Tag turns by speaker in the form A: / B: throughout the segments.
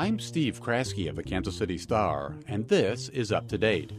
A: I'm Steve Kraske of the Kansas City Star, and this is Up to Date.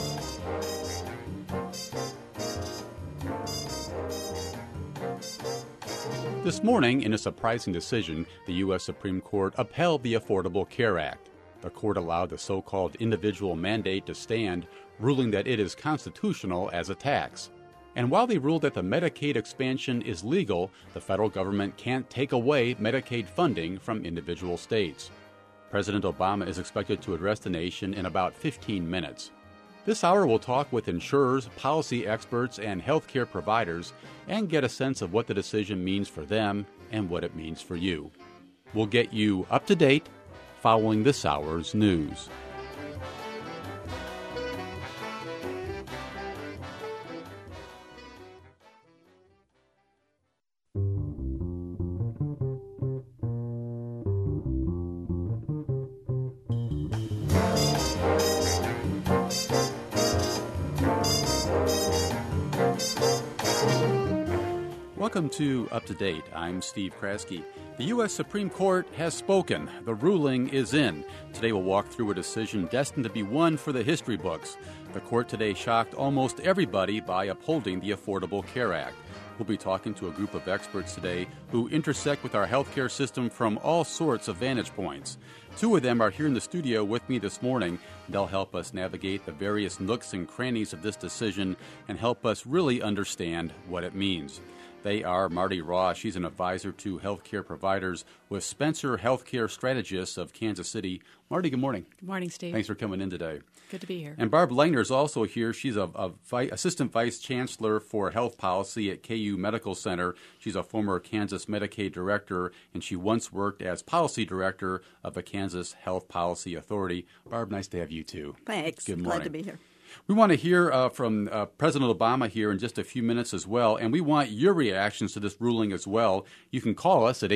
A: This morning, in a surprising decision, the U.S. Supreme Court upheld the Affordable Care Act. The court allowed the so-called individual mandate to stand, ruling that it is constitutional as a tax. And while they ruled that the Medicaid expansion is legal, the federal government can't take away Medicaid funding from individual states. President Obama is expected to address the nation in about 15 minutes. This hour we'll talk with insurers, policy experts, and healthcare providers and get a sense of what the decision means for them and what it means for you. We'll get you up to date following this hour's news. Welcome to Up to Date. I'm Steve Kraske. The U.S. Supreme Court has spoken. The ruling is in. Today we'll walk through a decision destined to be one for the history books. The court today shocked almost everybody by upholding the Affordable Care Act. We'll be talking to a group of experts today who intersect with our healthcare system from all sorts of vantage points. Two of them are here in the studio with me this morning. They'll help us navigate the various nooks and crannies of this decision and help us really understand what it means. They are Marty Ross. She's an advisor to healthcare providers with Spencer Healthcare Strategists of Kansas City. Marty, good morning.
B: Good morning, Steve.
A: Thanks for coming in today.
B: Good to be here.
A: And Barb Langner is also here. She's a Assistant Vice Chancellor for Health Policy at KU Medical Center. She's a former Kansas Medicaid Director, and she once worked as Policy Director of the Kansas Health Policy Authority. Barb, nice to have you too.
C: Thanks.
A: Good morning.
C: Glad to be here.
A: We want to hear from President Obama here in just a few minutes as well, and we want your reactions to this ruling as well. You can call us at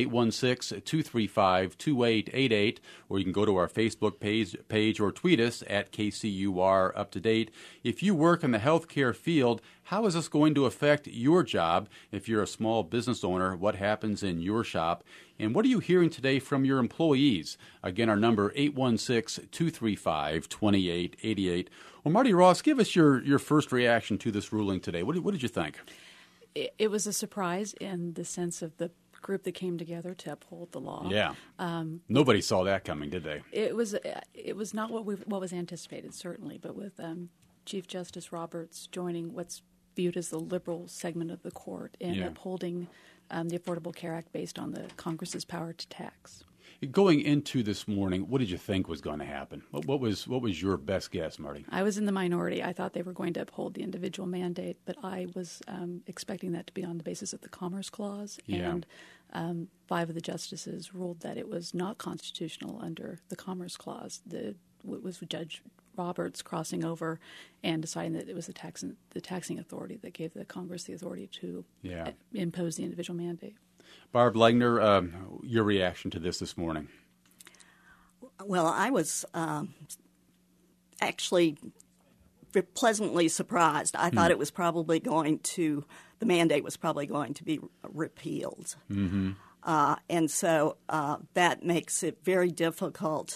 A: 816-235-2888, or you can go to our Facebook page or tweet us at KCUR Up to Date. If you work in the healthcare field, how is this going to affect your job? If you're a small business owner, what happens in your shop? And what are you hearing today from your employees? Again, our number, 816-235-2888. Well, Marty Ross, give us your first reaction to this ruling today. What did you think?
B: It was a surprise in the sense of the group that came together to uphold the law.
A: Yeah. Nobody saw that coming, did they?
B: It was not what was anticipated, certainly, but with Chief Justice Roberts joining what's viewed as the liberal segment of the court and upholding the Affordable Care Act based on the Congress's power to tax.
A: Going into this morning, what did you think was going to happen? What was your best guess, Marty?
B: I was in the minority. I thought they were going to uphold the individual mandate, but I was expecting that to be on the basis of the Commerce Clause.
A: Yeah.
B: And 5 of the justices ruled that it was not constitutional under the Commerce Clause. It was Judge Roberts crossing over and deciding that it was the taxing authority that gave the Congress the authority to impose the individual mandate.
A: Barb Langner, your reaction to this morning?
C: Well, I was actually pleasantly surprised. I thought it was probably the mandate was probably going to be repealed. Mm-hmm. And so that makes it very difficult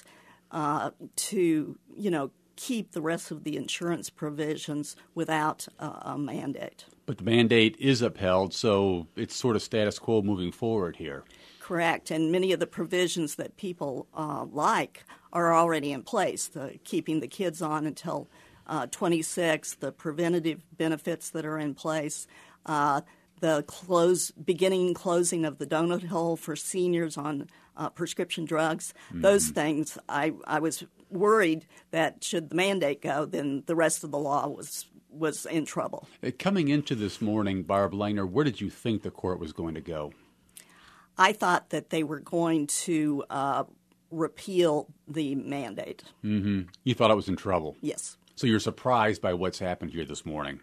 C: to, keep the rest of the insurance provisions without a mandate.
A: But the mandate is upheld, so it's sort of status quo moving forward here.
C: Correct. And many of the provisions that people like are already in place. Keeping the kids on until 26, the preventative benefits that are in place, the beginning closing of the donut hole for seniors on prescription drugs. Mm-hmm. Those things, I was worried that should the mandate go, then the rest of the law was in trouble.
A: Coming into this morning, Barb Langner, where did you think the court was going to go?
C: I thought that they were going to repeal the mandate.
A: Mm-hmm. You thought it was in trouble?
C: Yes.
A: So you're surprised by what's happened here this morning?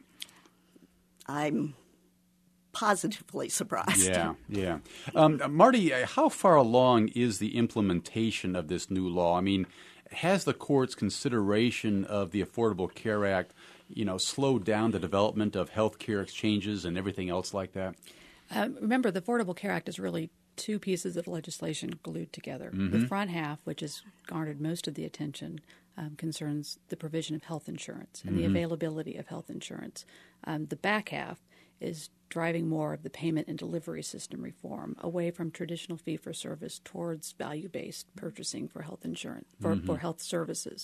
C: I'm positively surprised.
A: Yeah. Marty, how far along is the implementation of this new law? I mean, has the court's consideration of the Affordable Care Act, slowed down the development of health care exchanges and everything else like that?
B: Remember, the Affordable Care Act is really two pieces of legislation glued together. The front half, which has garnered most of the attention, concerns the provision of health insurance and the availability of health insurance. The back half is driving more of the payment and delivery system reform away from traditional fee-for-service towards value-based purchasing for health insurance, for health services.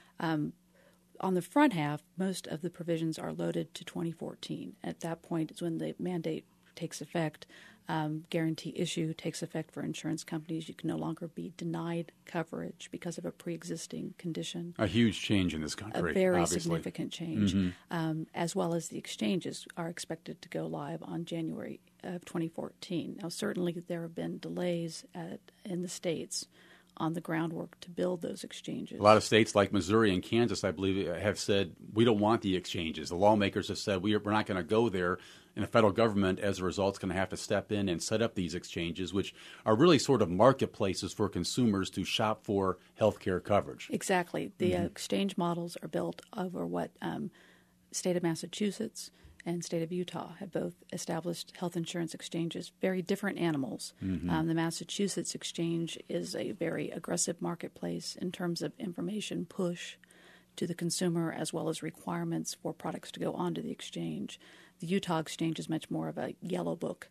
B: On the front half, most of the provisions are loaded to 2014. At that point is when the mandate takes effect. Guarantee issue takes effect for insurance companies. You can no longer be denied coverage because of a pre-existing condition.
A: A huge change in this country.
B: A very
A: obviously.
B: significant change, as well as the exchanges are expected to go live on January of 2014. Now, certainly there have been delays in the states on the groundwork to build those exchanges.
A: A lot of states like Missouri and Kansas, I believe, have said, we don't want the exchanges. The lawmakers have said, we're not going to go there. And the federal government, as a result, is going to have to step in and set up these exchanges, which are really sort of marketplaces for consumers to shop for health care coverage.
B: Exactly. The exchange models are built over what state of Massachusetts and state of Utah have both established health insurance exchanges, very different animals. The Massachusetts exchange is a very aggressive marketplace in terms of information push to the consumer as well as requirements for products to go onto the exchange. The Utah exchange is much more of a yellow book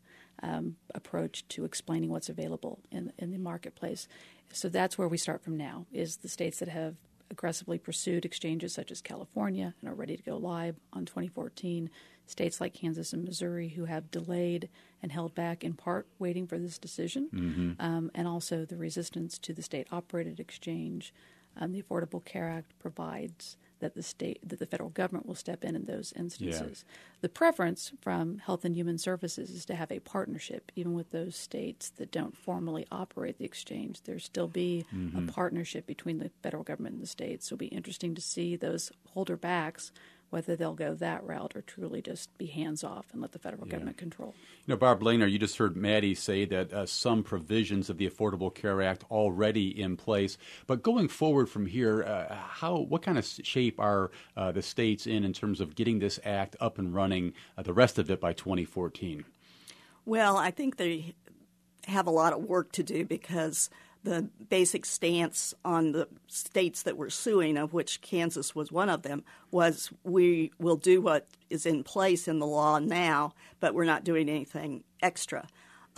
B: approach to explaining what's available in the marketplace. So that's where we start from now, is the states that have aggressively pursued exchanges such as California and are ready to go live on 2014. States like Kansas and Missouri who have delayed and held back in part waiting for this decision, and also the resistance to the state-operated exchange. The Affordable Care Act provides that the federal government will step in those instances. Yeah. The preference from Health and Human Services is to have a partnership, even with those states that don't formally operate the exchange. There still be a partnership between the federal government and the states. So it'll be interesting to see those holder backs, whether they'll go that route or truly just be hands-off and let the federal government control. You
A: know, Barb Lehner, you just heard Maddie say that some provisions of the Affordable Care Act already in place. But going forward from here, what kind of shape are the states in terms of getting this act up and running, the rest of it by 2014?
C: Well, I think they have a lot of work to do because the basic stance on the states that were suing, of which Kansas was one of them, was we will do what is in place in the law now, but we're not doing anything extra.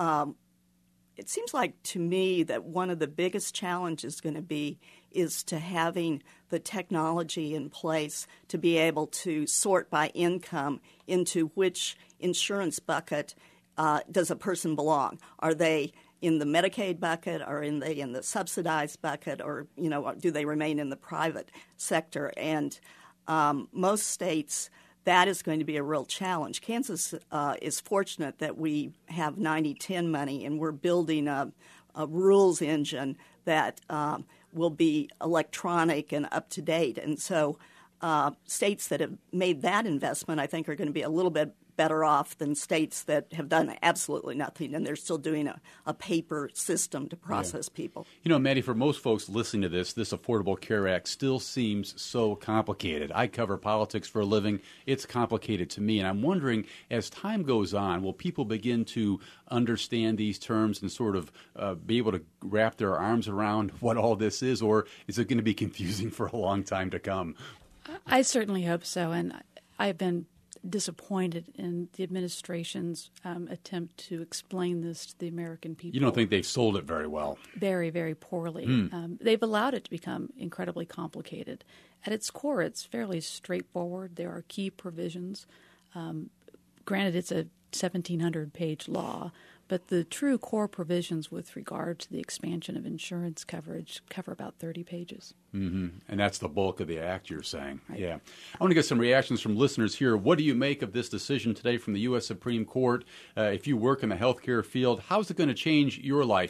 C: It seems like to me that one of the biggest challenges going to be is to having the technology in place to be able to sort by income into which insurance bucket does a person belong. Are they in the Medicaid bucket, or in the subsidized bucket, or do they remain in the private sector? And most states, that is going to be a real challenge. Kansas is fortunate that we have 90-10 money, and we're building a rules engine that will be electronic and up to date. And so states that have made that investment, I think, are going to be a little bit better off than states that have done absolutely nothing, and they're still doing a paper system to process people.
A: You know, Maddie, for most folks listening to this Affordable Care Act still seems so complicated. I cover politics for a living. It's complicated to me, and I'm wondering, as time goes on, will people begin to understand these terms and sort of be able to wrap their arms around what all this is, or is it going to be confusing for a long time to come?
B: I certainly hope so, and I've been disappointed in the administration's attempt to explain this to the American people.
A: You don't think they've sold it very well?
B: Very, very poorly. They've allowed it to become incredibly complicated. At its core, it's fairly straightforward. There are key provisions. Granted, it's a 1,700-page law, but the true core provisions with regard to the expansion of insurance coverage cover about 30 pages.
A: And that's the bulk of the act, you're saying.
B: Right.
A: Yeah. I want to get some reactions from listeners here. What do you make of this decision today from the U.S. Supreme Court? If you work in the healthcare field, how's it going to change your life?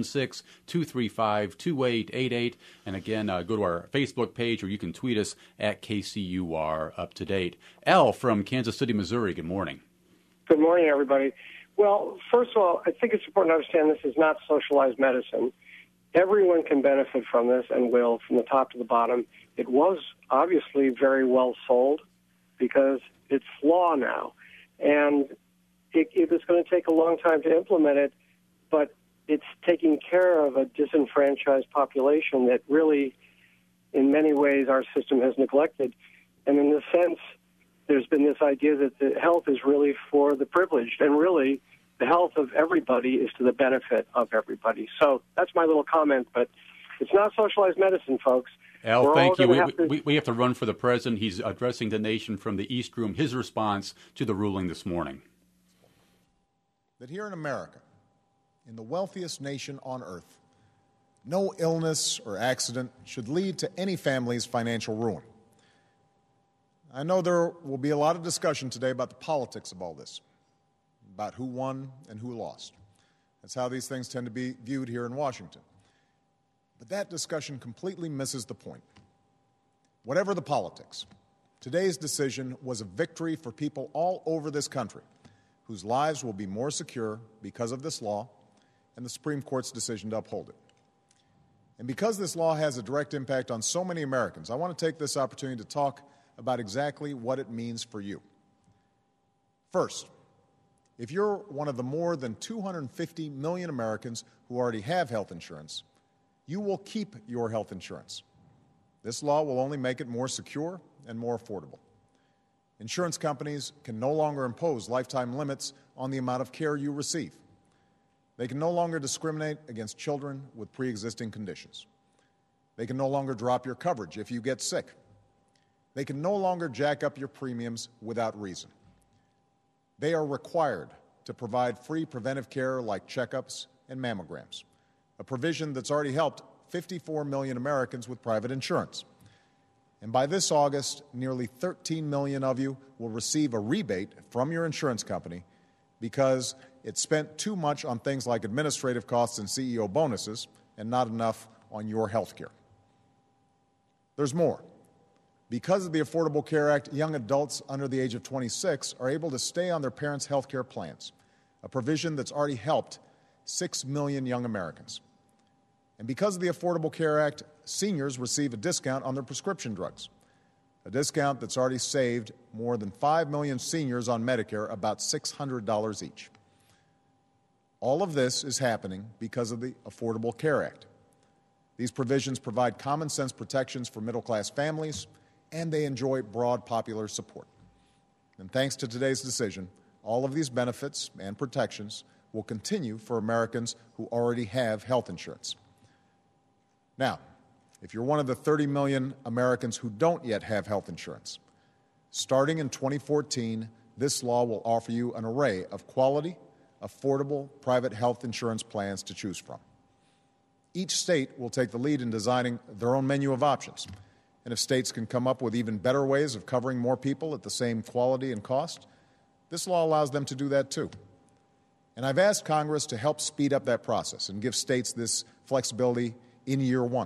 A: 816-235-2888. And again, go to our Facebook page, or you can tweet us at KCUR Up to Date. Al from Kansas City, Missouri, good morning.
D: Good morning, everybody. Well, first of all, I think it's important to understand this is not socialized medicine. Everyone can benefit from this and will, from the top to the bottom. It was obviously very well sold because it's law now. And it is going to take a long time to implement it, but it's taking care of a disenfranchised population that really, in many ways, our system has neglected. And in a sense, there's been this idea that the health is really for the privileged, and really the health of everybody is to the benefit of everybody. So that's my little comment, but it's not socialized medicine, folks.
A: Al, thank you. We have to run for the president. He's addressing the nation from the East Room, his response to the ruling this morning.
E: That here in America, in the wealthiest nation on earth, no illness or accident should lead to any family's financial ruin. I know there will be a lot of discussion today about the politics of all this, about who won and who lost. That's how these things tend to be viewed here in Washington. But that discussion completely misses the point. Whatever the politics, today's decision was a victory for people all over this country whose lives will be more secure because of this law and the Supreme Court's decision to uphold it. And because this law has a direct impact on so many Americans, I want to take this opportunity to talk about exactly what it means for you. First, if you're one of the more than 250 million Americans who already have health insurance, you will keep your health insurance. This law will only make it more secure and more affordable. Insurance companies can no longer impose lifetime limits on the amount of care you receive. They can no longer discriminate against children with pre-existing conditions. They can no longer drop your coverage if you get sick. They can no longer jack up your premiums without reason. They are required to provide free preventive care like checkups and mammograms, a provision that's already helped 54 million Americans with private insurance. And by this August, nearly 13 million of you will receive a rebate from your insurance company because it spent too much on things like administrative costs and CEO bonuses and not enough on your health care. There's more. Because of the Affordable Care Act, young adults under the age of 26 are able to stay on their parents' health care plans, a provision that's already helped 6 million young Americans. And because of the Affordable Care Act, seniors receive a discount on their prescription drugs, a discount that's already saved more than 5 million seniors on Medicare about $600 each. All of this is happening because of the Affordable Care Act. These provisions provide common sense protections for middle-class families, and they enjoy broad popular support. And thanks to today's decision, all of these benefits and protections will continue for Americans who already have health insurance. Now, if you're one of the 30 million Americans who don't yet have health insurance, starting in 2014, this law will offer you an array of quality, affordable private health insurance plans to choose from. Each state will take the lead in designing their own menu of options. And if states can come up with even better ways of covering more people at the same quality and cost, this law allows them to do that too. And I've asked Congress to help speed up that process and give states this flexibility in year one.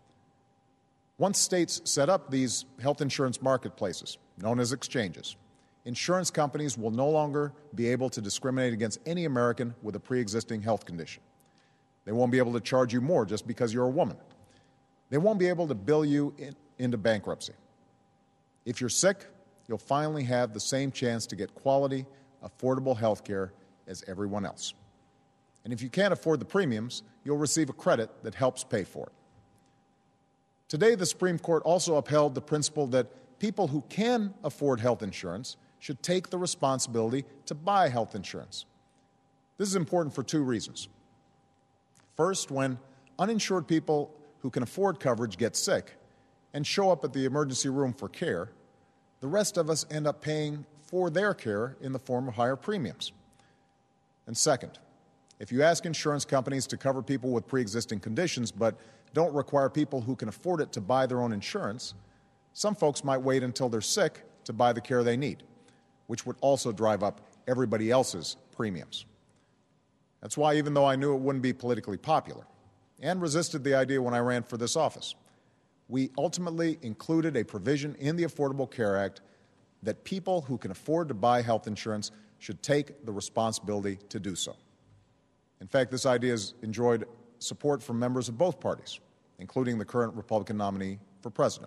E: Once states set up these health insurance marketplaces, known as exchanges, insurance companies will no longer be able to discriminate against any American with a pre-existing health condition. They won't be able to charge you more just because you're a woman. They won't be able to bill you into bankruptcy. If you're sick, you'll finally have the same chance to get quality, affordable health care as everyone else. And if you can't afford the premiums, you'll receive a credit that helps pay for it. Today, the Supreme Court also upheld the principle that people who can afford health insurance should take the responsibility to buy health insurance. This is important for two reasons. First, when uninsured people who can afford coverage get sick and show up at the emergency room for care, the rest of us end up paying for their care in the form of higher premiums. And second, if you ask insurance companies to cover people with pre-existing conditions but don't require people who can afford it to buy their own insurance, some folks might wait until they're sick to buy the care they need, which would also drive up everybody else's premiums. That's why, even though I knew it wouldn't be politically popular and resisted the idea when I ran for this office, we ultimately included a provision in the Affordable Care Act that people who can afford to buy health insurance should take the responsibility to do so. In fact, this idea has enjoyed support from members of both parties, including the current Republican nominee for president.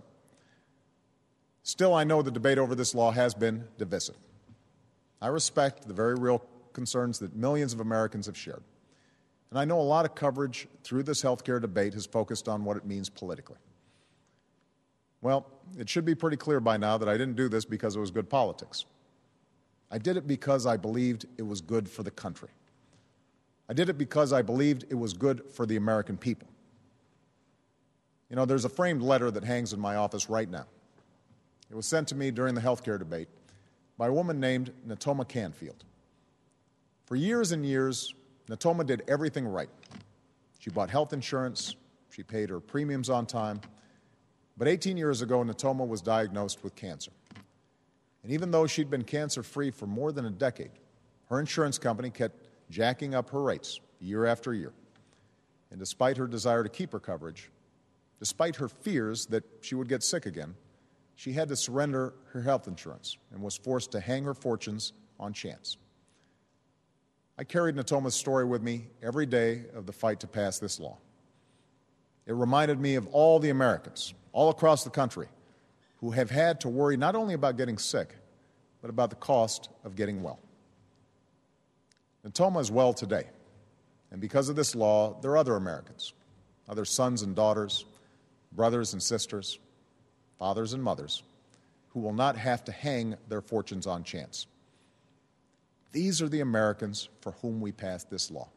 E: Still, I know the debate over this law has been divisive. I respect the very real concerns that millions of Americans have shared. And I know a lot of coverage through this health care debate has focused on what it means politically. Well, it should be pretty clear by now that I didn't do this because it was good politics. I did it because I believed it was good for the country. I did it because I believed it was good for the American people. You know, there's a framed letter that hangs in my office right now. It was sent to me during the health care debate by a woman named Natoma Canfield. For years and years, Natoma did everything right. She bought health insurance, she paid her premiums on time, but 18 years ago, Natoma was diagnosed with cancer. And even though she'd been cancer-free for more than a decade, her insurance company kept jacking up her rates year after year. And despite her desire to keep her coverage, despite her fears that she would get sick again, she had to surrender her health insurance and was forced to hang her fortunes on chance. I carried Natoma's story with me every day of the fight to pass this law. It reminded me of all the Americans, all across the country, who have had to worry not only about getting sick, but about the cost of getting well. Natoma is well today, and because of this law, there are other Americans, other sons and daughters, brothers and sisters, fathers and mothers, who will not have to hang their fortunes on chance. These are the Americans for whom we passed this law.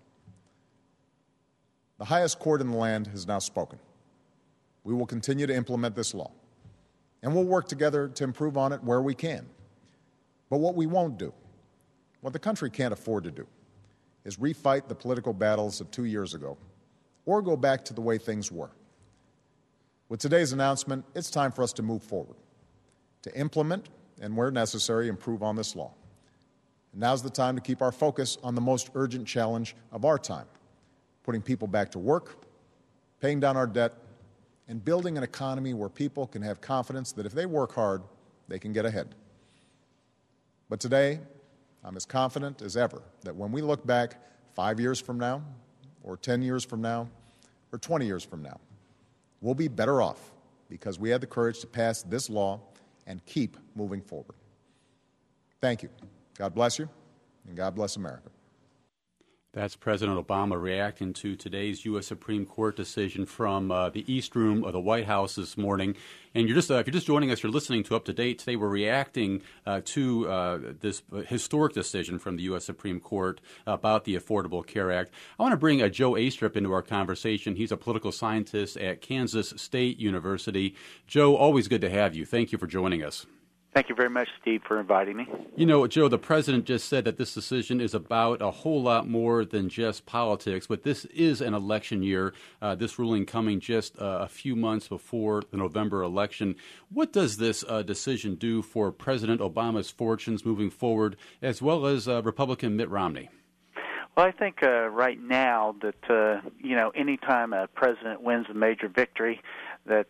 E: The highest court in the land has now spoken. We will continue to implement this law, and we'll work together to improve on it where we can. But what we won't do, what the country can't afford to do, is refight the political battles of 2 years ago or go back to the way things were. With today's announcement, it's time for us to move forward, to implement and, where necessary, improve on this law. And now's the time to keep our focus on the most urgent challenge of our time, putting people back to work, paying down our debt, and building an economy where people can have confidence that if they work hard, they can get ahead. But today, I'm as confident as ever that when we look back 5 years from now, or 10 years from now, or 20 years from now, we'll be better off because we had the courage to pass this law and keep moving forward. Thank you. God bless you, and God bless America.
A: That's President Obama reacting to today's U.S. Supreme Court decision from the East Room of the White House this morning. And if you're just joining us, you're listening to Up to Date. Today we're reacting to this historic decision from the U.S. Supreme Court about the Affordable Care Act. I want to bring Joe Astrup into our conversation. He's a political scientist at Kansas State University. Joe, always good to have you. Thank you for joining us.
F: Thank you very much, Steve, for inviting me.
A: You know, Joe, the president just said that this decision is about a whole lot more than just politics, but this is an election year, this ruling coming just a few months before the November election. What does this decision do for President Obama's fortunes moving forward, as well as Republican Mitt Romney?
F: Well, I think right now that, anytime a president wins a major victory, that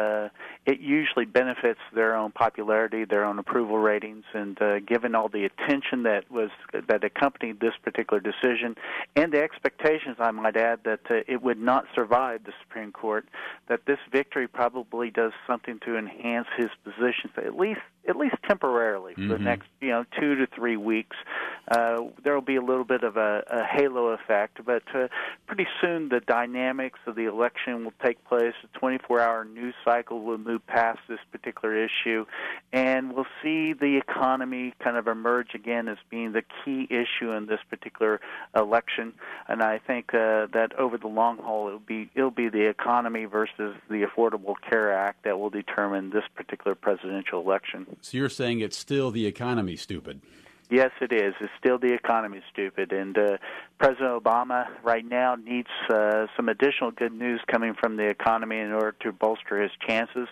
F: it usually benefits their own popularity, their own approval ratings, and given all the attention that accompanied this particular decision, and the expectations, I might add, that it would not survive the Supreme Court, that this victory probably does something to enhance his position, at least temporarily, for the next 2 to 3 weeks. There will be a little bit of a halo effect, but pretty soon the dynamics of the election will take place. The 24-hour news cycle will move past this particular issue, and we'll see the economy kind of emerge again as being the key issue in this particular election. And I think that over the long haul, it'll be the economy versus the Affordable Care Act that will determine this particular presidential election.
A: So you're saying it's still the economy, stupid?
F: Yes, it is. It's still the economy, stupid. And President Obama right now needs some additional good news coming from the economy in order to bolster his chances.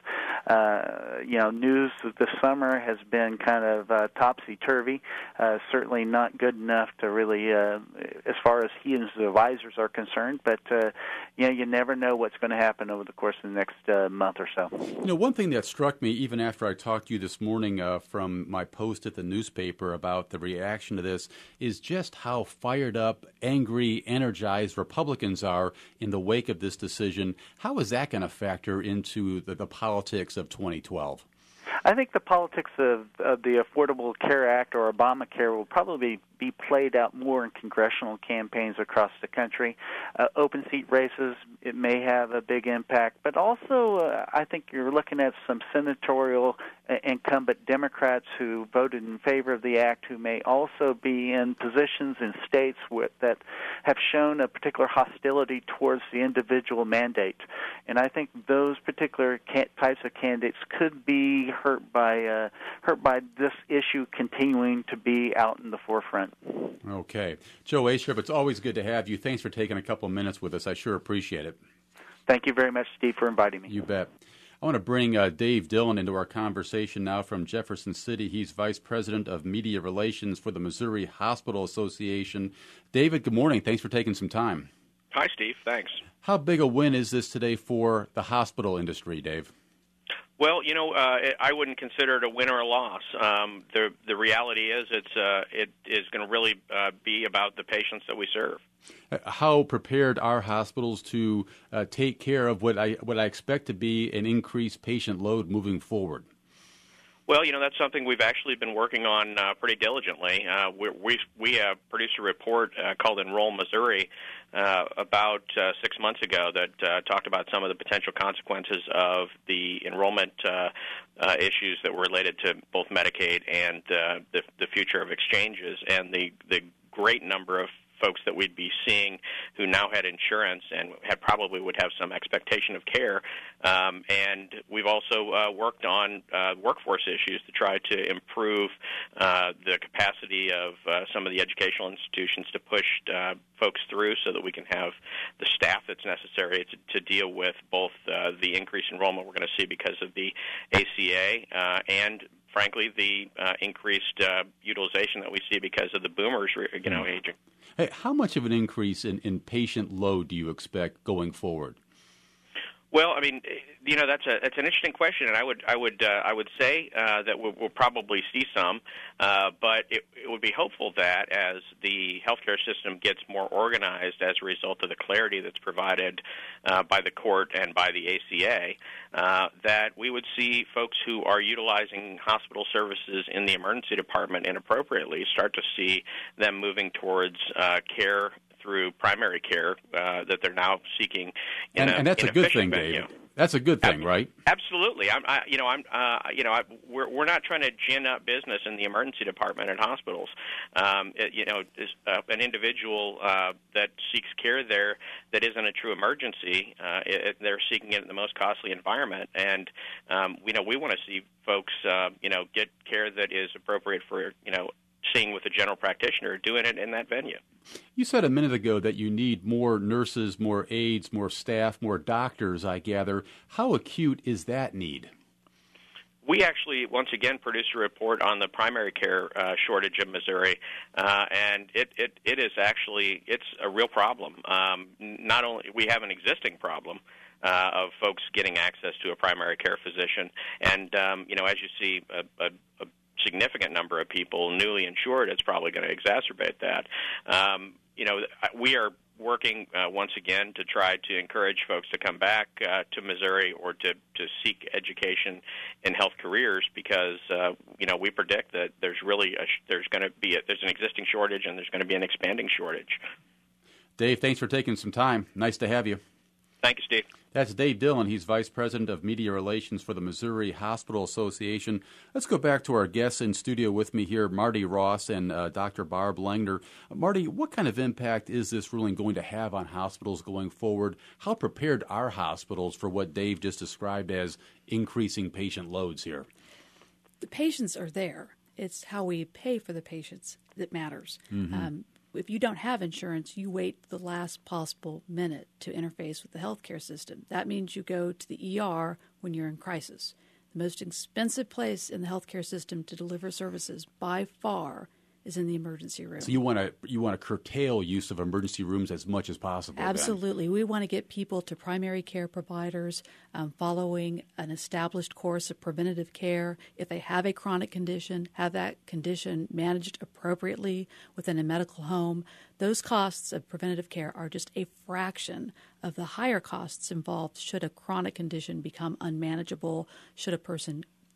F: News this summer has been kind of topsy-turvy, certainly not good enough to really, as far as he and his advisors are concerned, but, you never know what's going to happen over the course of the next month or so.
A: One thing that struck me, even after I talked to you this morning from my post at the newspaper about the reaction to this, is just how fired up, angry, energized Republicans are in the wake of this decision. How is that going to factor into the politics of 2012?
F: I think the politics of the Affordable Care Act or Obamacare will probably be played out more in congressional campaigns across the country. Open seat races, it may have a big impact, but also I think you're looking at some senatorial incumbent Democrats who voted in favor of the act who may also be in positions in states that have shown a particular hostility towards the individual mandate. And I think those particular types of candidates could be hurt by this issue continuing to be out in the forefront.
A: Okay. Joe Astrup, it's always good to have you. Thanks for taking a couple of minutes with us. I sure appreciate it.
F: Thank you very much, Steve, for inviting me.
A: You bet. I want to bring Dave Dillon into our conversation now from Jefferson City. He's Vice President of Media Relations for the Missouri Hospital Association. David, good morning. Thanks for taking some time.
G: Hi, Steve. Thanks.
A: How big a win is this today for the hospital industry, Dave?
G: Well, I wouldn't consider it a win or a loss. The reality is it is going to really be about the patients that we serve.
A: How prepared are hospitals to take care of what I expect to be an increased patient load moving forward?
G: Well, that's something we've actually been working on pretty diligently. We produced a report called Enroll Missouri about 6 months ago that talked about some of the potential consequences of the enrollment issues that were related to both Medicaid and the future of exchanges, and the great number of folks that we'd be seeing who now had insurance and probably would have some expectation of care. And we've also worked on workforce issues to try to improve the capacity of some of the educational institutions to push folks through so that we can have the staff that's necessary to deal with both the increased enrollment we're going to see because of the ACA and frankly, the increased utilization that we see because of the boomers, aging.
A: Hey, how much of an increase in patient load do you expect going forward?
G: Well, I mean, that's an interesting question, and I would say that we'll probably see some, but it would be hopeful that as the healthcare system gets more organized as a result of the clarity that's provided by the court and by the ACA, that we would see folks who are utilizing hospital services in the emergency department inappropriately start to see them moving towards care through primary care that they're now seeking.
A: And that's a good thing, Dave. That's a good thing, right?
G: Absolutely. We're not trying to gin up business in the emergency department at hospitals. An individual that seeks care there that isn't a true emergency, they're seeking it in the most costly environment, and we want to see folks get care that is appropriate for seeing with a general practitioner, doing it in that venue.
A: You said a minute ago that you need more nurses, more aides, more staff, more doctors, I gather. How acute is that need?
G: We actually, once again, produced a report on the primary care shortage in Missouri, and it's a real problem. Not only we have an existing problem of folks getting access to a primary care physician, and as you see a significant number of people newly insured, it's probably going to exacerbate that. We are working once again to try to encourage folks to come back to Missouri or to seek education in health careers because we predict that there's an existing shortage and there's going to be an expanding shortage.
A: Dave, thanks for taking some time. Nice to have you.
G: Thank you, Steve.
A: That's Dave Dillon. He's Vice President of Media Relations for the Missouri Hospital Association. Let's go back to our guests in studio with me here, Marty Ross and Dr. Barb Langner. Marty, what kind of impact is this ruling going to have on hospitals going forward? How prepared are hospitals for what Dave just described as increasing patient loads here?
B: The patients are there. It's how we pay for the patients that matters. Mm-hmm. If you don't have insurance, you wait the last possible minute to interface with the healthcare system. That means you go to the ER when you're in crisis. The most expensive place in the healthcare system to deliver services by far is in the emergency room.
A: So you want to curtail use of emergency rooms as much as possible.
B: Absolutely.
A: Then.
B: We want to get people to primary care providers following an established course of preventative care. If they have a chronic condition, have that condition managed appropriately within a medical home. Those costs of preventative care are just a fraction of the higher costs involved should a chronic condition become unmanageable, should a person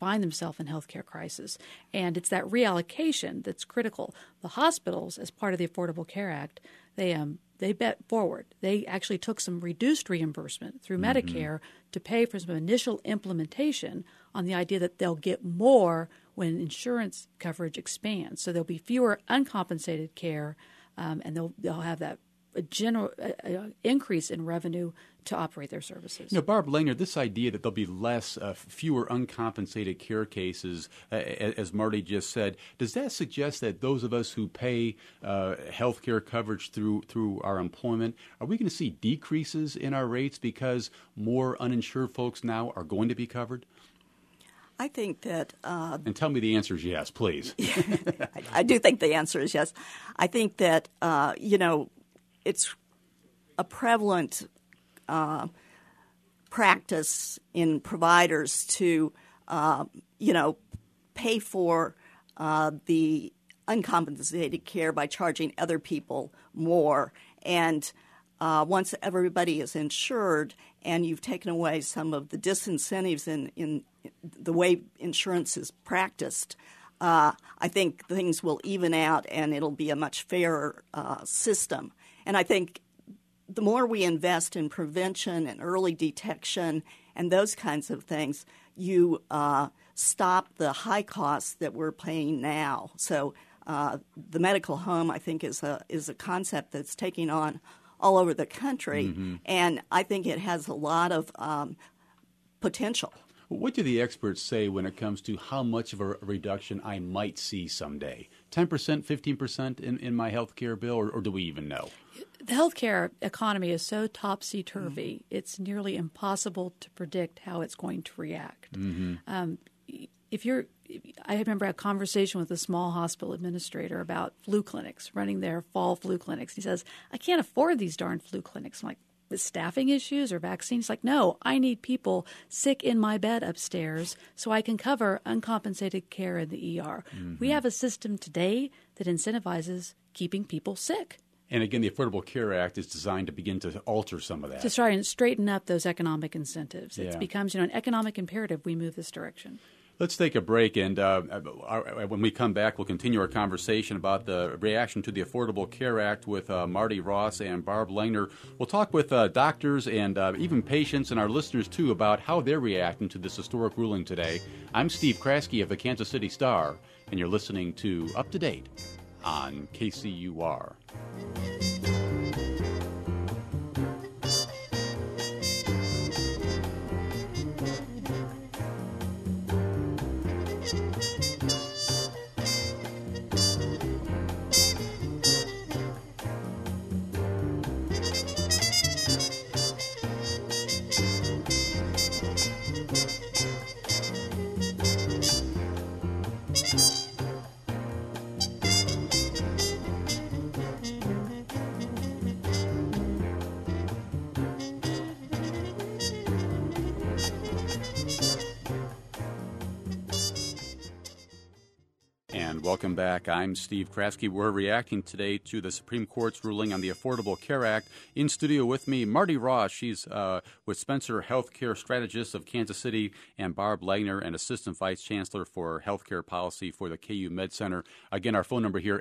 B: find themselves in healthcare crisis. And it's that reallocation that's critical. The hospitals, as part of the Affordable Care Act, they bet forward. They actually took some reduced reimbursement through Medicare to pay for some initial implementation on the idea that they'll get more when insurance coverage expands. So there'll be fewer uncompensated care, and they'll have that general increase in revenue to operate their services.
A: Barb Langner, this idea that there'll be fewer uncompensated care cases, as Marty just said, does that suggest that those of us who pay health care coverage through our employment, are we going to see decreases in our rates because more uninsured folks now are going to be covered?
C: I think that...
A: and tell me the answer is yes, please.
C: I do think the answer is yes. I think that, it's a prevalent practice in providers to, pay for the uncompensated care by charging other people more. And once everybody is insured and you've taken away some of the disincentives in the way insurance is practiced, I think things will even out and it'll be a much fairer system. And I think the more we invest in prevention and early detection and those kinds of things, you stop the high costs that we're paying now. So the medical home, I think, is a concept that's taking on all over the country, and I think it has a lot of potential.
A: What do the experts say when it comes to how much of a reduction I might see someday? 10%, 15% in my health care bill, or do we even know?
B: The healthcare economy is so topsy-turvy, it's nearly impossible to predict how it's going to react. I remember a conversation with a small hospital administrator about flu clinics, running their fall flu clinics. He says, I can't afford these darn flu clinics. I'm like, with staffing issues or vaccines? Like, no, I need people sick in my bed upstairs so I can cover uncompensated care in the ER. We have a system today that incentivizes keeping people sick.
A: And again, the Affordable Care Act is designed to begin to alter some of that.
B: To try and straighten up those economic incentives. It becomes an economic imperative we move this direction.
A: Let's take a break, and when we come back, we'll continue our conversation about the reaction to the Affordable Care Act with Marty Ross and Barb Langner. We'll talk with doctors and even patients and our listeners, too, about how they're reacting to this historic ruling today. I'm Steve Kraske of the Kansas City Star, and you're listening to Up to Date on KCUR. Welcome back. I'm Steve Kraske. We're reacting today to the Supreme Court's ruling on the Affordable Care Act. In studio with me, Marty Ross. She's with Spencer Healthcare Strategist of Kansas City, and Barb Langner, an Assistant Vice Chancellor for Healthcare Policy for the KU Med Center. Again, our phone number here,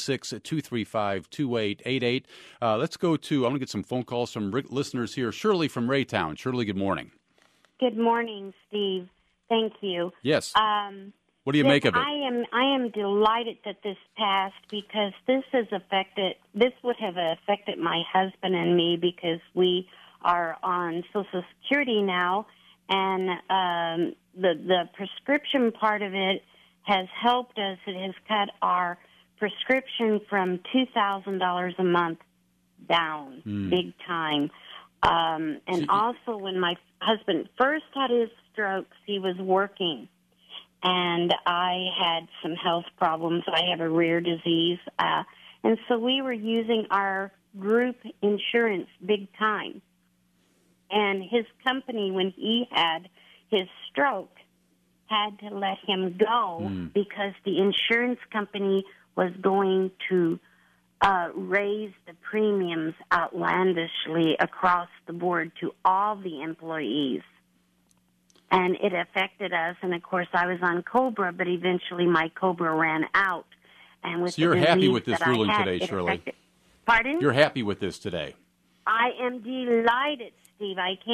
A: 816-235-2888. Let's go to, I'm going to get some phone calls from listeners here. Shirley from Raytown. Shirley, good morning.
H: Good morning, Steve. Thank you.
A: Yes. What do you make of it?
H: I am delighted that this passed because this would have affected my husband and me because we are on Social Security now, and the prescription part of it has helped us. It has cut our prescription from $2,000 a month down big time. And also when my husband first had his strokes, he was working. And I had some health problems. I have a rare disease. And so we were using our group insurance big time. And his company, when he had his stroke, had to let him go because the insurance company was going to raise the premiums outlandishly across the board to all the employees. and it affected us. And, of course, I was on COBRA, but eventually my COBRA ran out. And with
A: so you're happy with this ruling today, Shirley?
H: Pardon?
A: You're happy with this today?
H: I am delighted, Steve.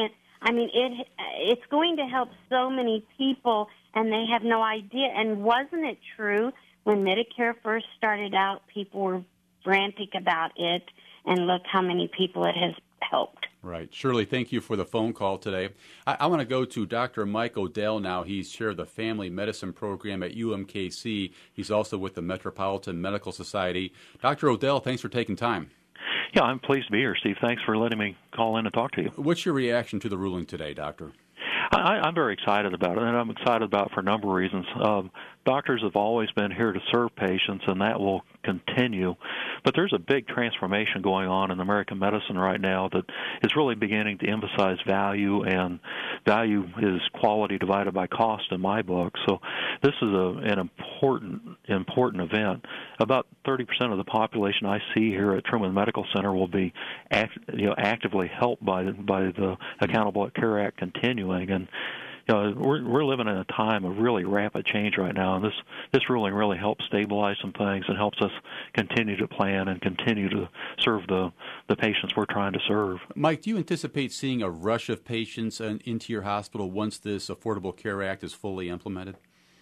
H: It's going to help so many people, and they have no idea. And wasn't it true when Medicare first started out, people were frantic about it, and look how many people it has helped.
A: Right. Shirley, thank you for the phone call today. I want to go to Dr. Mike O'Dell now. He's chair of the Family Medicine Program at UMKC. He's also with the Metropolitan Medical Society. Dr. O'Dell, thanks for taking time.
I: Yeah, I'm pleased to be here, Steve. Thanks for letting me call in and talk to you.
A: What's your reaction to the ruling today, Doctor?
I: I'm very excited about it, and I'm excited about it for a number of reasons. Doctors have always been here to serve patients, and that will continue. But there's a big transformation going on in American medicine right now that is really beginning to emphasize value, and value is quality divided by cost in my book. So this is an important event. About 30% of the population I see here at Truman Medical Center will be actively helped by the Accountable Care Act continuing. And we're living in a time of really rapid change right now, and this ruling really helps stabilize some things and helps us continue to plan and continue to serve the patients we're trying to serve.
A: Mike, do you anticipate seeing a rush of patients into your hospital once this Affordable Care Act is fully implemented?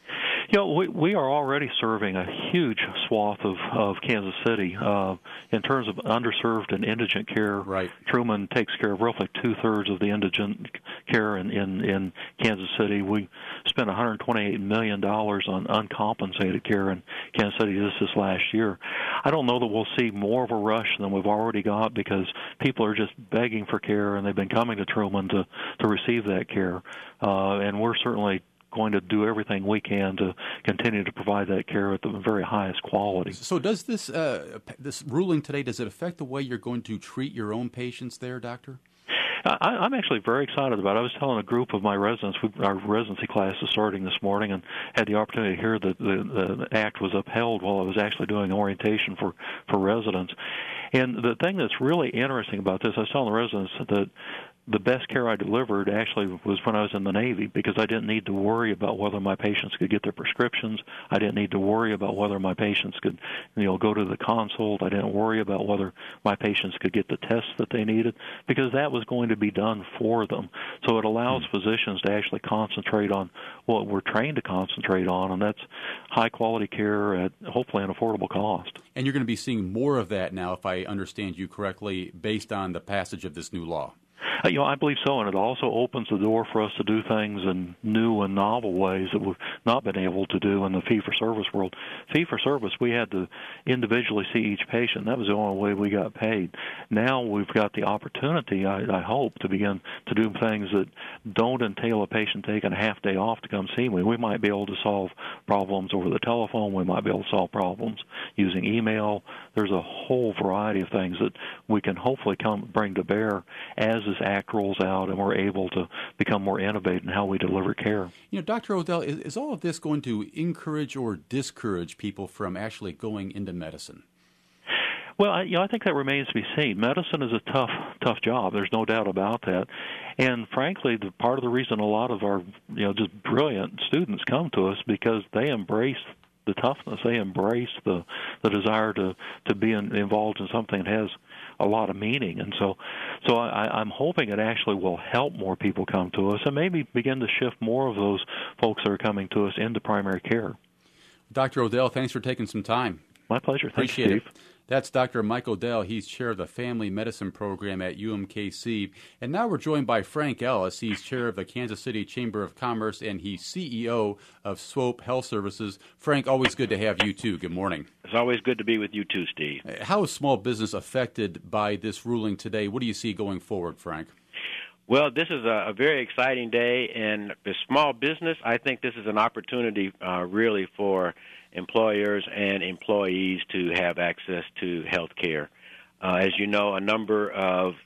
I: We are already serving a huge swath of Kansas City in terms of underserved and indigent care.
A: Right.
I: Truman takes care of roughly 2/3 of the indigent care in Kansas City. We spent $128 million on uncompensated care in Kansas City this last year. I don't know that we'll see more of a rush than we've already got because people are just begging for care, and they've been coming to Truman to receive that care. And we're certainly going to do everything we can to continue to provide that care at the very highest quality.
A: So does this ruling today, does it affect the way you're going to treat your own patients there, Doctor?
I: I'm actually very excited about it. I was telling a group of my residents, our residency class is starting this morning, and had the opportunity to hear that the act was upheld while I was actually doing orientation for residents. And the thing that's really interesting about this, I was telling the residents that the best care I delivered actually was when I was in the Navy, because I didn't need to worry about whether my patients could get their prescriptions. I didn't need to worry about whether my patients could, go to the consult. I didn't worry about whether my patients could get the tests that they needed, because that was going to be done for them. So it allows physicians to actually concentrate on what we're trained to concentrate on, and that's high-quality care at hopefully an affordable cost.
A: And you're going to be seeing more of that now, if I understand you correctly, based on the passage of this new law.
I: I believe so, and it also opens the door for us to do things in new and novel ways that we've not been able to do in the fee-for-service world. Fee-for-service, we had to individually see each patient. That was the only way we got paid. Now we've got the opportunity, I hope, to begin to do things that don't entail a patient taking a half day off to come see me. We might be able to solve problems over the telephone. We might be able to solve problems using email. There's a whole variety of things that we can hopefully bring to bear as this act rolls out and we're able to become more innovative in how we deliver care.
A: Dr. O'Dell, is all of this going to encourage or discourage people from actually going into medicine?
I: Well, I think that remains to be seen. Medicine is a tough job. There's no doubt about that. And frankly, part of the reason a lot of our, just brilliant students come to us because they embrace the toughness. They embrace the desire to be involved in something that has a lot of meaning. And so I'm hoping it actually will help more people come to us and maybe begin to shift more of those folks that are coming to us into primary care.
A: Dr. O'Dell, thanks for taking some time.
I: My pleasure.
A: Appreciate
I: Thanks, Steve.
A: it. That's Dr. Mike O'Dell. He's chair of the Family Medicine Program at UMKC. And now we're joined by Frank Ellis. He's chair of the Kansas City Chamber of Commerce, and he's CEO of Swope Health Services. Frank, always good to have you, too. Good morning.
J: It's always good to be with you, too, Steve.
A: How is small business affected by this ruling today? What do you see going forward, Frank?
J: Well, this is a very exciting day, and the small business, I think this is an opportunity really for employers and employees to have access to health care. As you know, a number of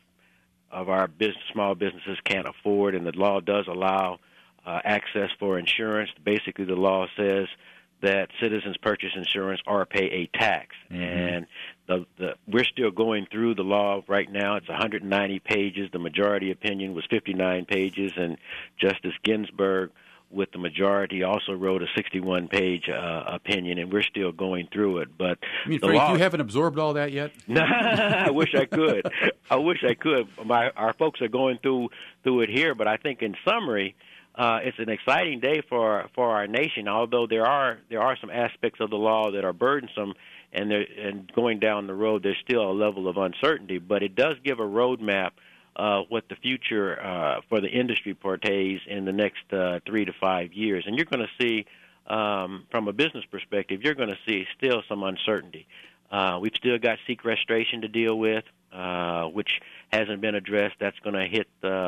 J: our small businesses can't afford, and the law does allow access for insurance. Basically, the law says that citizens purchase insurance or pay a tax. And we're still going through the law right now. It's 190 pages. The majority opinion was 59 pages, and Justice Ginsburg, with the majority, also wrote a 61-page opinion, and we're still going through it. But
A: I mean, Frank, you haven't absorbed all that yet?
J: I wish I could. Our folks are going through it here, but I think in summary, it's an exciting day for our nation. Although there are some aspects of the law that are burdensome, and going down the road, there's still a level of uncertainty. But it does give a roadmap. What the future for the industry portrays in the next 3 to 5 years. And you're going to see, from a business perspective, you're going to see still some uncertainty. We've still got sequestration to deal with, which hasn't been addressed. That's going to hit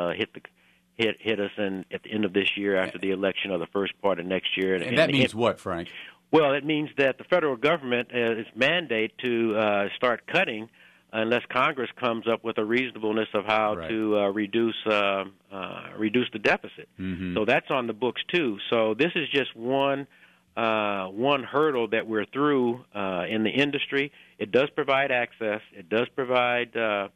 J: us at the end of this year after the election or the first part of next year.
A: And that means what, Frank?
J: Well, it means that the federal government is mandated to start cutting unless Congress comes up with a reasonableness of how to reduce the deficit. So that's on the books too. So this is just one hurdle that we're through in the industry. It does provide access. It does provide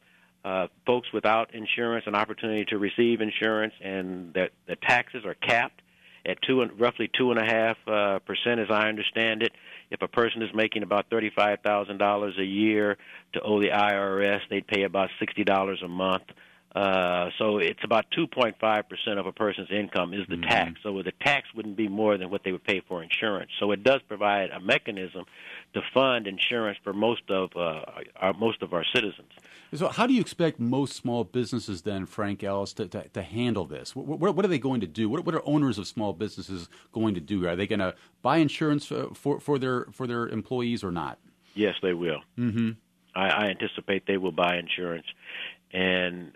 J: folks without insurance an opportunity to receive insurance, and that the taxes are capped at roughly 2.5%, as I understand it. If a person is making about $35,000 a year to owe the IRS, they'd pay about $60 a month. So it's about 2.5% of a person's income is the tax. So the tax wouldn't be more than what they would pay for insurance. So it does provide a mechanism to fund insurance for most of our citizens.
A: So how do you expect most small businesses then, Frank Ellis, to handle this? What are they going to do? What are owners of small businesses going to do? Are they going to buy insurance for their employees or not?
J: Yes, they will. I anticipate they will buy insurance. And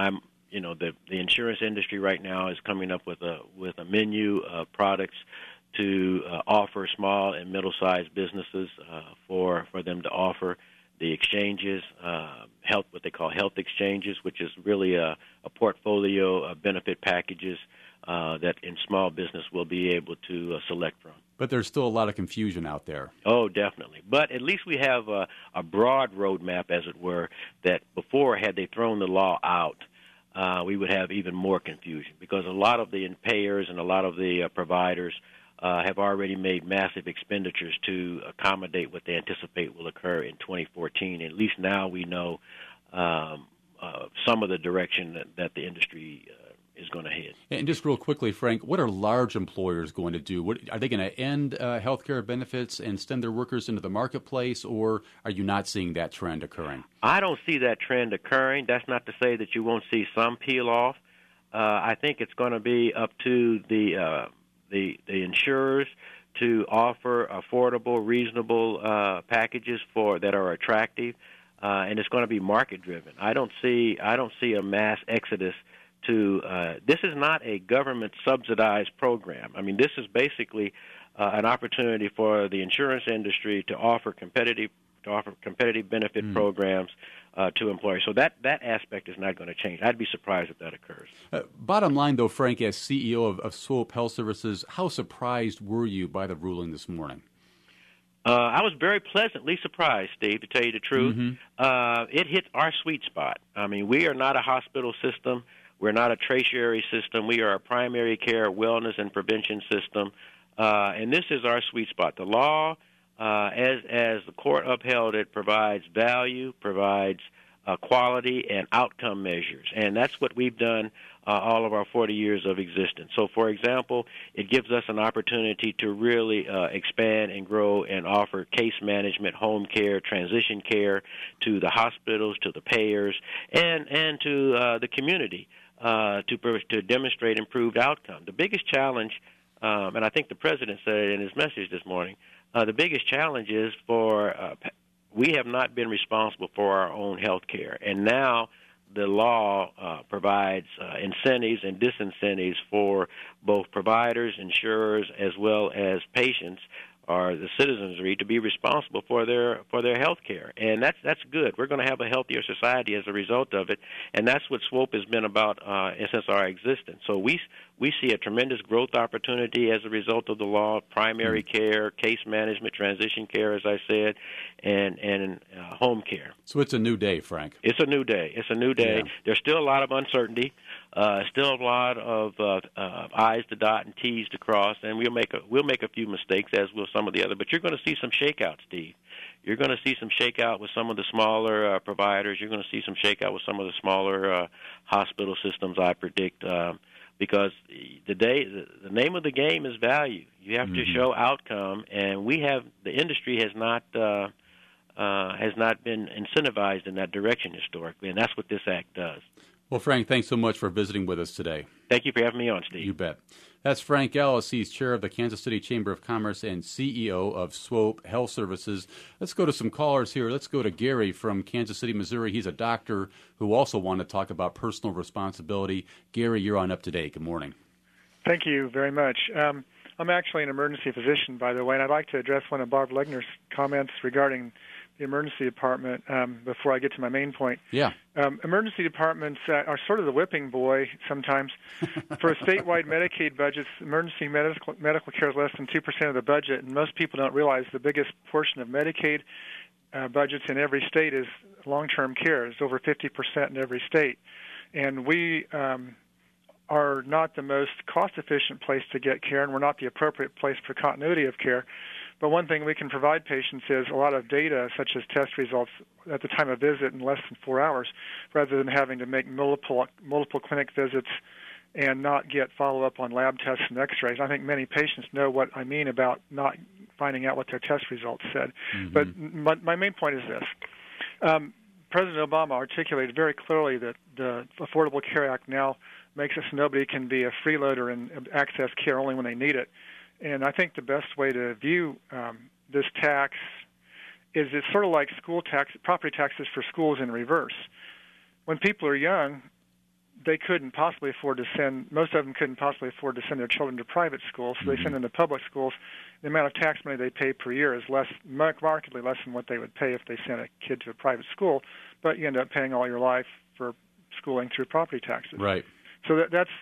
J: the insurance industry right now is coming up with a menu of products to offer small and middle-sized businesses for them to offer. The exchanges, what they call health exchanges, which is really a portfolio of benefit packages that in small business will be able to select from.
A: But there's still a lot of confusion out there.
J: Oh, definitely. But at least we have a broad roadmap, as it were, that before, had they thrown the law out, we would have even more confusion, because a lot of the payers and a lot of the providers have already made massive expenditures to accommodate what they anticipate will occur in 2014. At least now we know some of the direction that the industry is going to head.
A: And just real quickly, Frank, what are large employers going to do? Are they going to end health care benefits and send their workers into the marketplace, or are you not seeing that trend occurring?
J: I don't see that trend occurring. That's not to say that you won't see some peel off. I think it's going to be up to the insurers to offer affordable, reasonable packages that are attractive, and it's going to be market driven. I don't see a mass exodus to this is not a government subsidized program. I mean, this is basically an opportunity for the insurance industry to offer competitive benefit programs to employers. So that aspect is not going to change. I'd be surprised if that occurs.
A: Bottom line, though, Frank, as CEO of Swope Health Services, how surprised were you by the ruling this morning?
J: I was very pleasantly surprised, Steve, to tell you the truth. It hit our sweet spot. I mean, we are not a hospital system. We're not a tertiary system. We are a primary care, wellness, and prevention system. And this is our sweet spot. The law, as the court upheld it, provides value, provides quality, and outcome measures. And that's what we've done all of our 40 years of existence. So, for example, it gives us an opportunity to really expand and grow and offer case management, home care, transition care to the hospitals, to the payers, and to the community to demonstrate improved outcome. The biggest challenge, and I think the President said it in his message this morning, the biggest challenge is we have not been responsible for our own health care, and now the law provides incentives and disincentives for both providers, insurers, as well as patients or the citizenry to be responsible for their health care, and that's good. We're going to have a healthier society as a result of it, and that's what SWOPE has been about since our existence. So we see a tremendous growth opportunity as a result of the law: primary care, case management, transition care, as I said, and home care.
A: So it's a new day, Frank.
J: It's a new day. It's a new day.
A: Yeah.
J: There's still a lot of uncertainty, still a lot of I's to dot and T's to cross, and we'll make a few mistakes, as will some of the other. But you're going to see some shakeout, Steve. You're going to see some shakeout with some of the smaller providers. You're going to see some shakeout with some of the smaller hospital systems, I predict, because the name of the game is value. You have to show outcome, and the industry has not been incentivized in that direction historically, and that's what this act does.
A: Well, Frank, thanks so much for visiting with us today.
J: Thank you for having me on, Steve.
A: You bet. That's Frank Ellis. He's chair of the Kansas City Chamber of Commerce and CEO of SWOPE Health Services. Let's go to some callers here. Let's go to Gary from Kansas City, Missouri. He's a doctor who also wanted to talk about personal responsibility. Gary, you're on Up to Date. Good morning.
K: Thank you very much. I'm actually an emergency physician, by the way, and I'd like to address one of Barb Legner's comments regarding the emergency department before I get to my main point.
A: Yeah.
K: Emergency departments are sort of the whipping boy sometimes. For statewide Medicaid budgets, emergency medical care is less than 2% of the budget, and most people don't realize the biggest portion of Medicaid budgets in every state is long-term care. It's over 50% in every state. And we are not the most cost-efficient place to get care, and we're not the appropriate place for continuity of care. But one thing we can provide patients is a lot of data, such as test results at the time of visit in less than 4 hours, rather than having to make multiple clinic visits and not get follow-up on lab tests and x-rays. I think many patients know what I mean about not finding out what their test results said. But my main point is this. President Obama articulated very clearly that the Affordable Care Act now makes it so nobody can be a freeloader and access care only when they need it. And I think the best way to view this tax is it's sort of like property taxes for schools in reverse. When people are young, they couldn't possibly afford to most of them couldn't possibly afford to send their children to private schools, so they send them to public schools. The amount of tax money they pay per year is markedly less than what they would pay if they sent a kid to a private school, but you end up paying all your life for schooling through property taxes.
A: Right.
K: So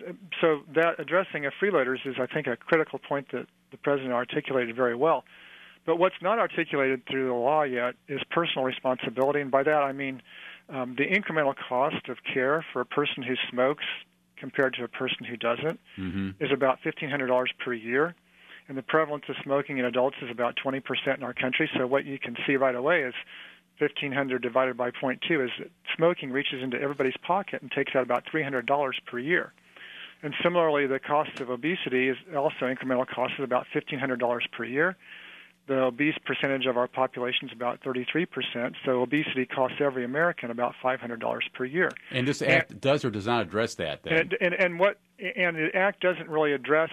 K: that addressing of freeloaders is, I think, a critical point that the president articulated very well. But what's not articulated through the law yet is personal responsibility, and by that I mean the incremental cost of care for a person who smokes compared to a person who doesn't is about $1,500 per year, and the prevalence of smoking in adults is about 20% in our country. So what you can see right away is 1,500 divided by 0.2 is that smoking reaches into everybody's pocket and takes out about $300 per year. And similarly, the cost of obesity is also incremental cost is about $1,500 per year. The obese percentage of our population is about 33%, so obesity costs every American about $500 per year.
A: And this act does or does not address that, then?
K: And the act doesn't really address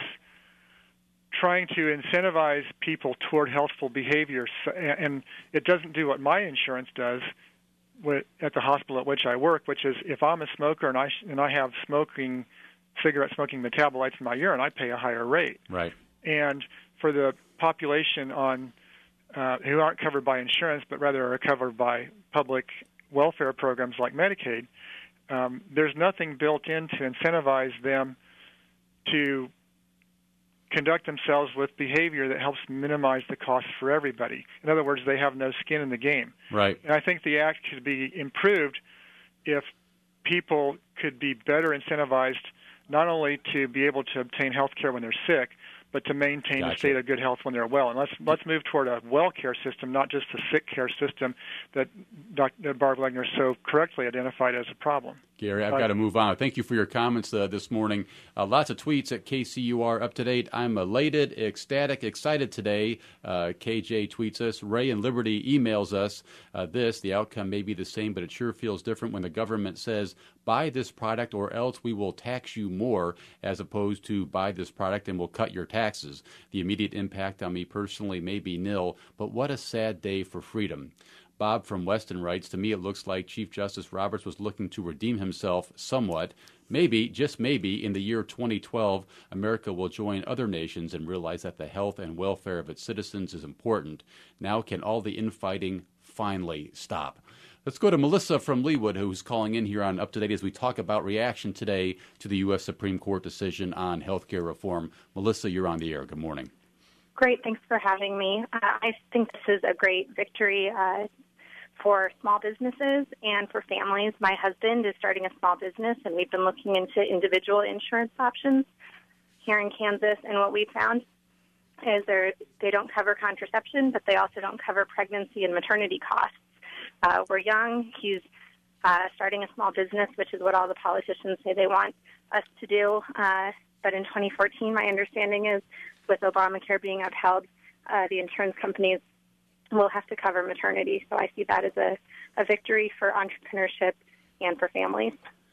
K: trying to incentivize people toward healthful behaviors, and it doesn't do what my insurance does at the hospital at which I work, which is if I'm a smoker and I have cigarette smoking metabolites in my urine, I pay a higher rate.
A: Right.
K: And for the population who aren't covered by insurance but rather are covered by public welfare programs like Medicaid, there's nothing built in to incentivize them to conduct themselves with behavior that helps minimize the cost for everybody. In other words, they have no skin in the game.
A: Right.
K: And I think the act could be improved if people could be better incentivized not only to be able to obtain health care when they're sick, but to maintain a state of good health when they're well. And let's move toward a well care system, not just a sick care system that Barb Legner so correctly identified as a problem.
A: Gary, I've got to move on. Thank you for your comments this morning. Lots of tweets at KCUR Up to Date. I'm elated, ecstatic, excited today. KJ tweets us. Ray in Liberty emails us the outcome may be the same, but it sure feels different when the government says, buy this product or else we will tax you more, as opposed to buy this product and we'll cut your taxes. The immediate impact on me personally may be nil, but what a sad day for freedom. Bob from Weston writes, to me it looks like Chief Justice Roberts was looking to redeem himself somewhat. Maybe, just maybe, in the year 2012, America will join other nations and realize that the health and welfare of its citizens is important. Now can all the infighting finally stop? Let's go to Melissa from Leawood, who's calling in here on Up to Date as we talk about reaction today to the U.S. Supreme Court decision on health care reform. Melissa, you're on the air. Good morning.
L: Great. Thanks for having me. I think this is a great victory for small businesses and for families. My husband is starting a small business, and we've been looking into individual insurance options here in Kansas. And what we found is they don't cover contraception, but they also don't cover pregnancy and maternity costs. We're young. He's starting a small business, which is what all the politicians say they want us to do. But in 2014, my understanding is with Obamacare being upheld, the insurance companies will have to cover maternity. So I see that as a victory for entrepreneurship and for families.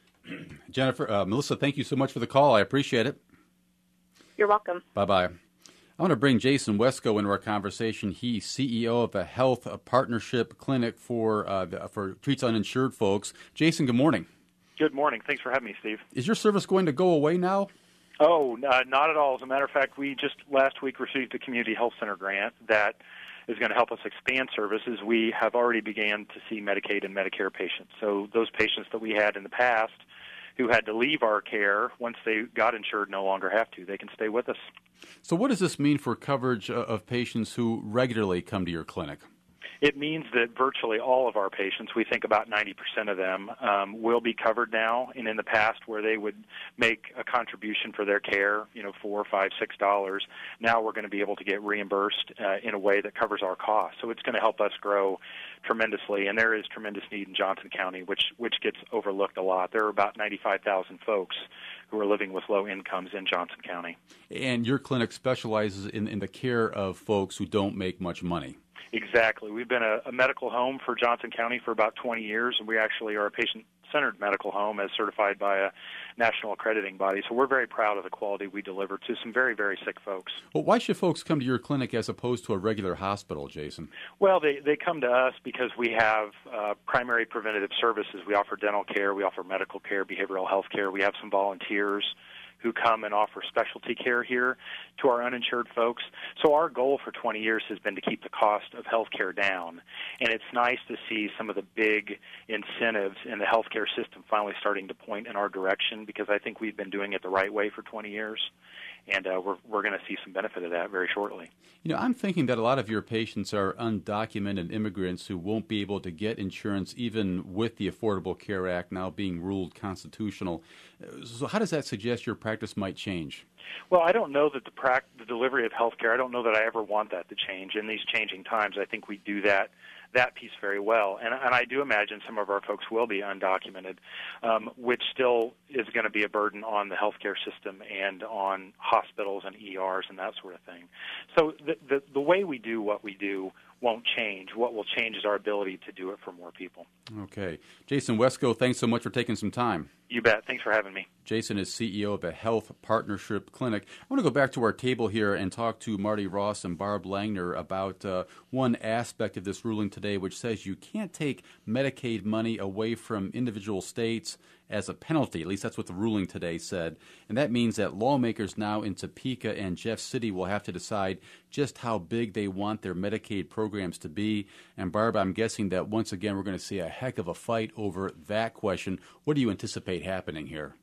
A: Melissa, thank you so much for the call. I appreciate it.
L: You're welcome.
A: Bye-bye. I want to bring Jason Wesco into our conversation. He's CEO of a health partnership clinic for treats uninsured folks. Jason, good morning.
M: Good morning. Thanks for having me, Steve.
A: Is your service going to go away now?
M: Oh, not at all. As a matter of fact, we just last week received a community health center grant that is going to help us expand services. We have already began to see Medicaid and Medicare patients. So those patients that we had in the past who had to leave our care, once they got insured, no longer have to. They can stay with us.
A: So what does this mean for coverage of patients who regularly come to your clinic?
M: It means that virtually all of our patients, we think about 90% of them, will be covered now. And in the past, where they would make a contribution for their care, $4, $5, $6, now we're going to be able to get reimbursed in a way that covers our costs. So it's going to help us grow tremendously. And there is tremendous need in Johnson County, which gets overlooked a lot. There are about 95,000 folks who are living with low incomes in Johnson County.
A: And your clinic specializes in the care of folks who don't make much money.
M: Exactly. We've been a medical home for Johnson County for about 20 years, and we actually are a patient-centered medical home as certified by a national accrediting body. So we're very proud of the quality we deliver to some very, very sick folks.
A: Well, why should folks come to your clinic as opposed to a regular hospital, Jason?
M: Well, they come to us because we have primary preventative services. We offer dental care, we offer medical care, behavioral health care. We have some volunteers who come and offer specialty care here to our uninsured folks. So our goal for 20 years has been to keep the cost of health care down. And it's nice to see some of the big incentives in the healthcare system finally starting to point in our direction, because I think we've been doing it the right way for 20 years. And we're going to see some benefit of that very shortly.
A: I'm thinking that a lot of your patients are undocumented immigrants who won't be able to get insurance even with the Affordable Care Act now being ruled constitutional. So how does that suggest your practice might change?
M: Well, I don't know that the delivery of health care, I don't know that I ever want that to change. In these changing times, I think we do that piece very well. And I do imagine some of our folks will be undocumented, which still is going to be a burden on the healthcare system and on hospitals and ERs and that sort of thing. So the way we do what we do won't change. What will change is our ability to do it for more people.
A: Okay. Jason Wesco, thanks so much for taking some time.
M: You bet. Thanks for having me.
A: Jason is CEO of a health partnership clinic. I want to go back to our table here and talk to Marty Ross and Barb Langner about one aspect of this ruling today, which says you can't take Medicaid money away from individual states as a penalty. At least that's what the ruling today said. And that means that lawmakers now in Topeka and Jeff City will have to decide just how big they want their Medicaid programs to be. And Barb, I'm guessing that once again we're going to see a heck of a fight over that question. What do you anticipate happening here?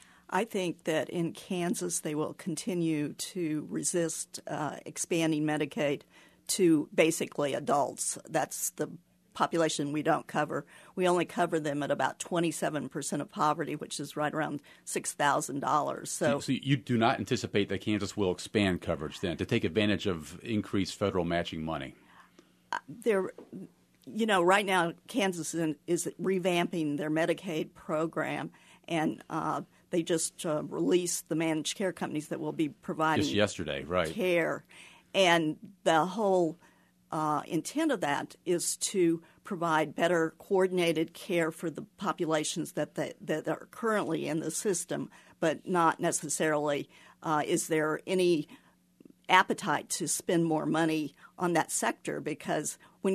C: I think that in Kansas they will continue to resist expanding Medicaid to basically adults. That's the population we don't cover. We only cover them at about 27% of poverty, which is right around $6,000. So
A: you do not anticipate that Kansas will expand coverage then to take advantage of increased federal matching money?
C: Right now Kansas is revamping their Medicaid program, and they just released the managed care companies that will be providing
A: just yesterday, right?
C: Care, and the whole intent of that is to provide better coordinated care for the populations that are currently in the system, but not necessarily is there any appetite to spend more money on that sector, because when you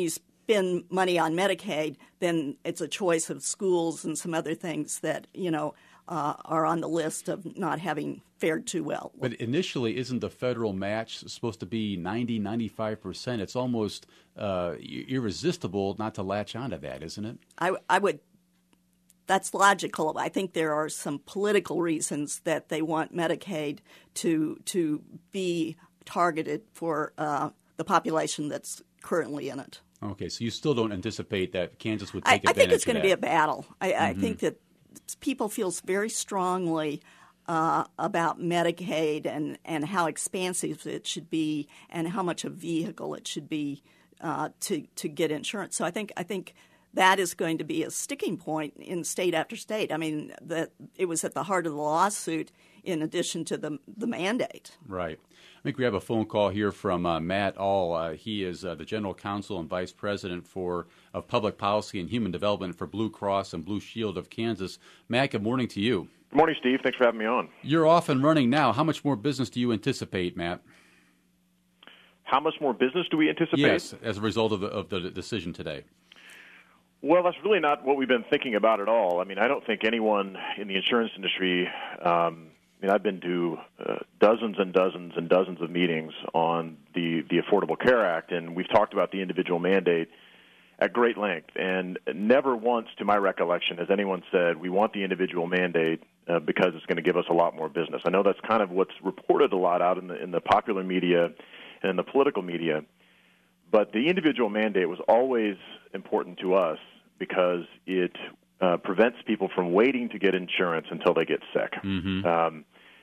C: spend money on Medicaid, then it's a choice of schools and some other things that, are on the list of not having fared too well.
A: But initially, isn't the federal match supposed to be 90, 95%? It's almost irresistible not to latch onto that, isn't it?
C: I would. That's logical. I think there are some political reasons that they want Medicaid to be targeted for the population that's currently in it.
A: Okay, so you still don't anticipate that Kansas would take advantage of that?
C: I think it's going to be a battle. I think that people feel very strongly about Medicaid and how expansive it should be and how much a vehicle it should be to get insurance. So I think that is going to be a sticking point in state after state. I mean, it was at the heart of the lawsuit in addition to the mandate.
A: Right. I think we have a phone call here from Matt All. He is the General Counsel and Vice President of Public Policy and Human Development for Blue Cross and Blue Shield of Kansas. Matt, good morning to you.
N: Good morning, Steve. Thanks for having me on.
A: You're off and running now. How much more business do you anticipate, Matt?
N: How much more business do we anticipate?
A: Yes, as a result of the decision today.
N: Well, that's really not what we've been thinking about at all. I mean, I don't think anyone in the insurance industry I've been to dozens and dozens and dozens of meetings on the Affordable Care Act, and we've talked about the individual mandate at great length. And never once, to my recollection, has anyone said, we want the individual mandate because it's going to give us a lot more business. I know that's kind of what's reported a lot out in the popular media and in the political media, but the individual mandate was always important to us because it prevents people from waiting to get insurance until they get sick. Mm-hmm.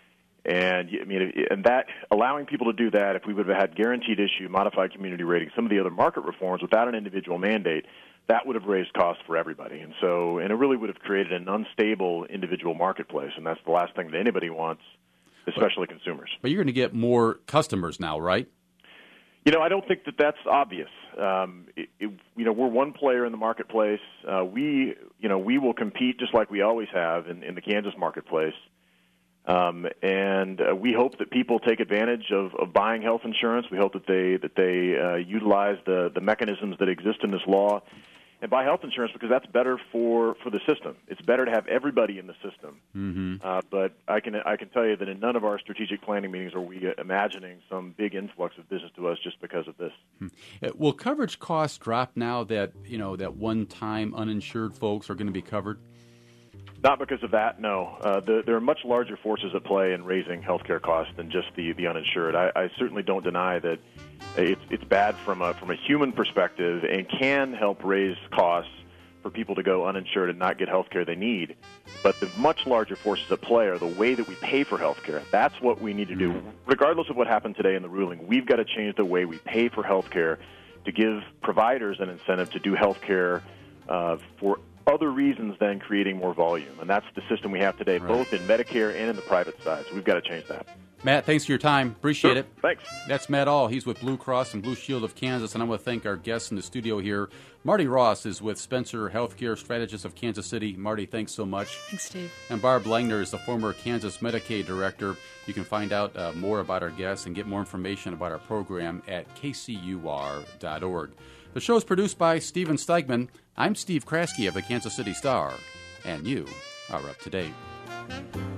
N: And that allowing people to do that, if we would have had guaranteed issue, modified community rating, some of the other market reforms without an individual mandate, that would have raised costs for everybody. And it really would have created an unstable individual marketplace, and that's the last thing that anybody wants, especially consumers.
A: But you're going to get more customers now, right?
N: I don't think that that's obvious. We're one player in the marketplace. We will compete just like we always have in the Kansas marketplace. And we hope that people take advantage of buying health insurance. We hope that they utilize the mechanisms that exist in this law and buy health insurance because that's better for the system. It's better to have everybody in the system. Mm-hmm. But I can tell you that in none of our strategic planning meetings are we imagining some big influx of business to us just because of this.
A: Will coverage costs drop now that that one-time uninsured folks are going to be covered?
N: Not because of that, no. There are much larger forces at play in raising healthcare costs than just the uninsured. I certainly don't deny that it's bad from a human perspective and can help raise costs for people to go uninsured and not get healthcare they need. But the much larger forces at play are the way that we pay for healthcare. That's what we need to do. Regardless of what happened today in the ruling, we've got to change the way we pay for healthcare to give providers an incentive to do healthcare for other reasons than creating more volume. And that's the system we have today, both in Medicare and in the private side. So we've got to change that.
A: Matt, thanks for your time. Appreciate it.
N: Thanks.
A: That's Matt All. He's with Blue Cross and Blue Shield of Kansas. And I want to thank our guests in the studio here. Marty Ross is with Spencer Healthcare Strategist of Kansas City. Marty, thanks so much.
B: Thanks, Steve.
A: And Barb Langner is the former Kansas Medicaid Director. You can find out more about our guests and get more information about our program at kcur.org. The show is produced by Steven Steigman. I'm Steve Kraske of the Kansas City Star, and you are up to date.